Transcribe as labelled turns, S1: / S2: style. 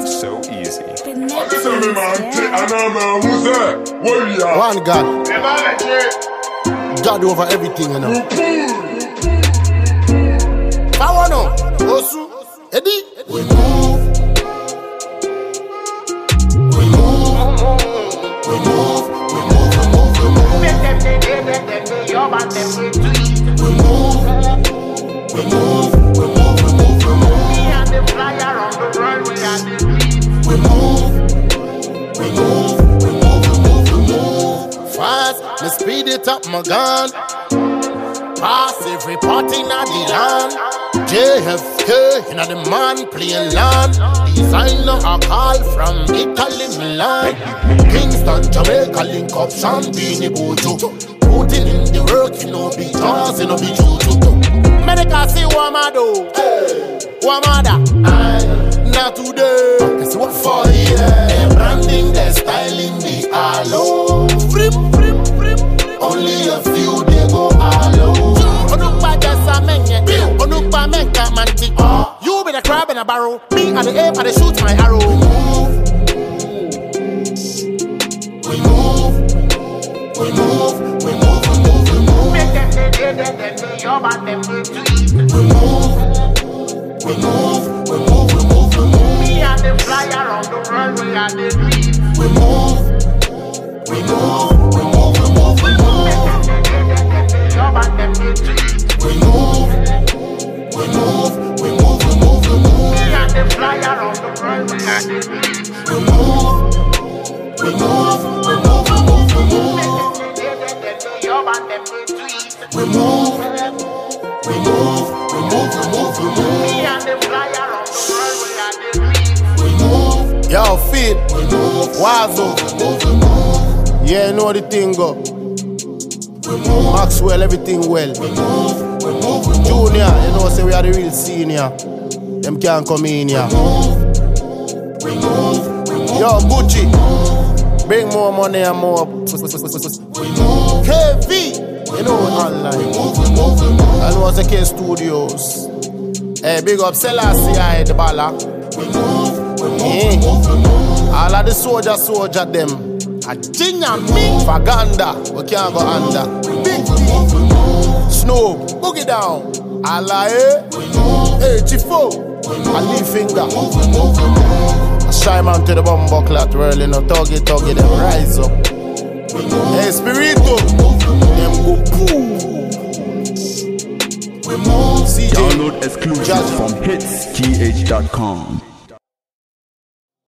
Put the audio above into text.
S1: comes so easy.
S2: One God. God over everything, you know. Fawano, Osu, Eddie. We move. We move. We move. We move. We move. We move. We move. We move. We move. We move. We move. Me and the flyer on the runway and the beat. We move. We move. We move. We move. We move. Fast, me speed it up, my gun. Pass every party in the land. JFK in the man playing land. Designer a call from Italy, Milan. Kingston, Jamaica, link up Champagne, Bojo. Putting in the work, you know, be chance, you know, be juju. Medical say, Wamado, Wamada, not today. It's what for you? They're branding, they're styling the aloe. Only a few they go aloe. You be the crab in a barrel. Me and the ape and the shoot my arrow. We move. We move. We move. We move. We move. Make them we move. We move. We move. We move. We move. Me and the flyer on the runway and the beat. We move. We move. We move. We move. We move. We move. We move. We move. We move. We move. Me and the flyer on the runway and the beat. We move. We move. We move. We move. We move. We move. We move. We move. We move. We move. Me and the flyer on the runway and the beat. We move. Yo, fit. We move. Wazo. Yeah, you know the thing go. Maxwell, everything well. Junior, you know, say we are the real senior. Them can't come in here. Yo, Gucci, bring more money and more. KV, you know, online. And was the K Studios. Hey, big up Selassie, I the balla. All of the soldier them. A ginger me Faganda, we can't go under. Big Snow, boogie down. Alaye, hey Chifo, a leaf finger. A shy man to the bumbo clat, whirling no tuggy, them rise up. Hey Spirito, them go poo.
S3: Download exclusive from hitsgh.com.